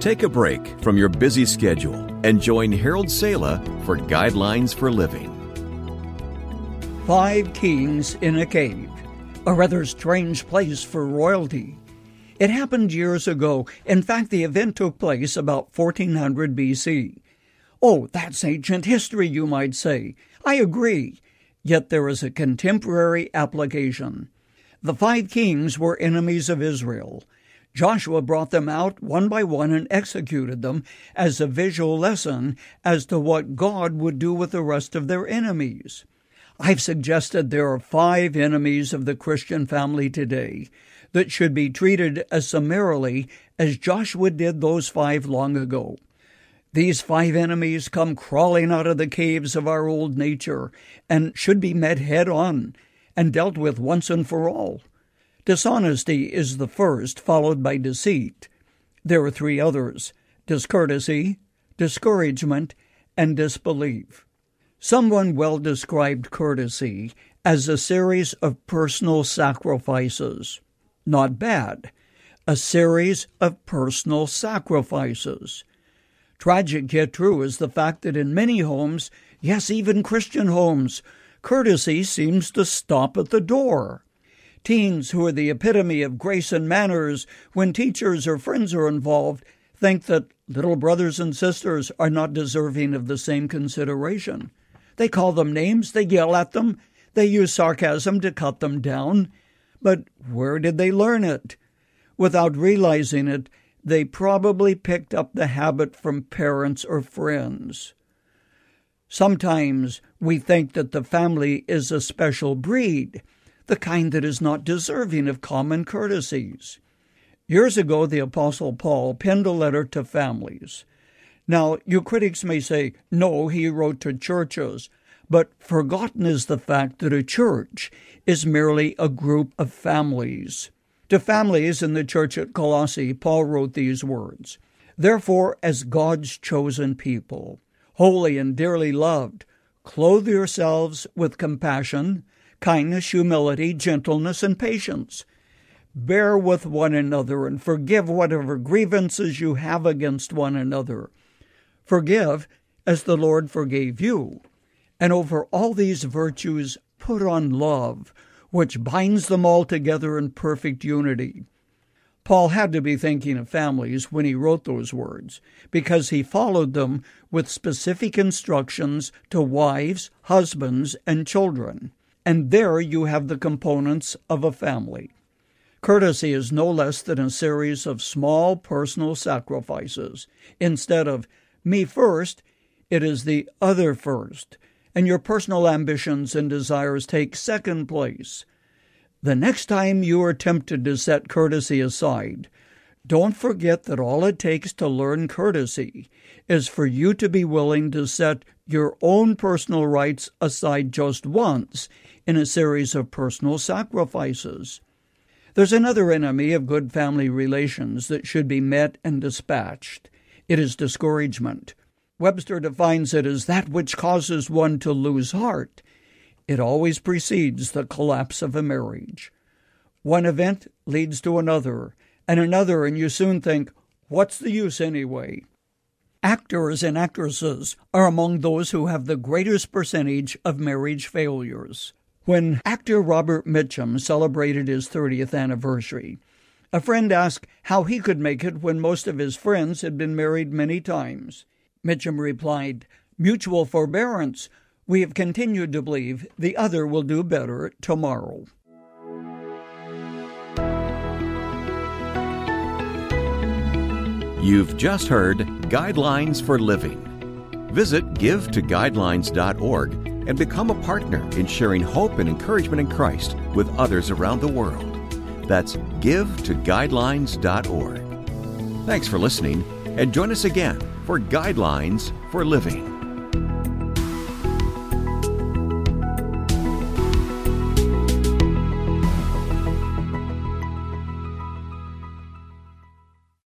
Take a break from your busy schedule and join Harold Sala for Guidelines for Living. 5 kings in a cave, a rather strange place for royalty. It happened years ago. In fact, the event took place about 1400 BC. Oh, that's ancient history, you might say. I agree. Yet there is a contemporary application. The 5 kings were enemies of Israel. Joshua brought them out one by one and executed them as a visual lesson as to what God would do with the rest of their enemies. I've suggested there are 5 enemies of the Christian family today that should be treated as summarily as Joshua did those 5 long ago. These 5 enemies come crawling out of the caves of our old nature and should be met head on and dealt with once and for all. Dishonesty is the first, followed by deceit. There are 3 others: discourtesy, discouragement, and disbelief. Someone well described courtesy as a series of personal sacrifices. Not bad. A series of personal sacrifices. Tragic yet true is the fact that in many homes, yes, even Christian homes, courtesy seems to stop at the door. Teens who are the epitome of grace and manners, when teachers or friends are involved, think that little brothers and sisters are not deserving of the same consideration. They call them names, they yell at them, they use sarcasm to cut them down. But where did they learn it? Without realizing it, they probably picked up the habit from parents or friends. Sometimes we think that the family is a special breed, the kind that is not deserving of common courtesies. Years ago, the Apostle Paul penned a letter to families. Now, you critics may say, no, he wrote to churches, but forgotten is the fact that a church is merely a group of families. To families in the church at Colossae, Paul wrote these words: "Therefore, as God's chosen people, holy and dearly loved, clothe yourselves with compassion, kindness, humility, gentleness, and patience. Bear with one another and forgive whatever grievances you have against one another. Forgive as the Lord forgave you. And over all these virtues put on love, which binds them all together in perfect unity." Paul had to be thinking of families when he wrote those words, because he followed them with specific instructions to wives, husbands, and children. And there you have the components of a family. Courtesy is no less than a series of small personal sacrifices. Instead of me first, it is the other first, and your personal ambitions and desires take second place. The next time you are tempted to set courtesy aside, don't forget that all it takes to learn courtesy is for you to be willing to set your own personal rights aside just once in a series of personal sacrifices. There's another enemy of good family relations that should be met and dispatched. It is discouragement. Webster defines it as that which causes one to lose heart. It always precedes the collapse of a marriage. One event leads to another, and you soon think, what's the use anyway? Actors and actresses are among those who have the greatest percentage of marriage failures. When actor Robert Mitchum celebrated his 30th anniversary, a friend asked how he could make it when most of his friends had been married many times. Mitchum replied, "Mutual forbearance. We have continued to believe the other will do better tomorrow." You've just heard Guidelines for Living. Visit givetoguidelines.org and become a partner in sharing hope and encouragement in Christ with others around the world. That's givetoguidelines.org. Thanks for listening, and join us again for Guidelines for Living.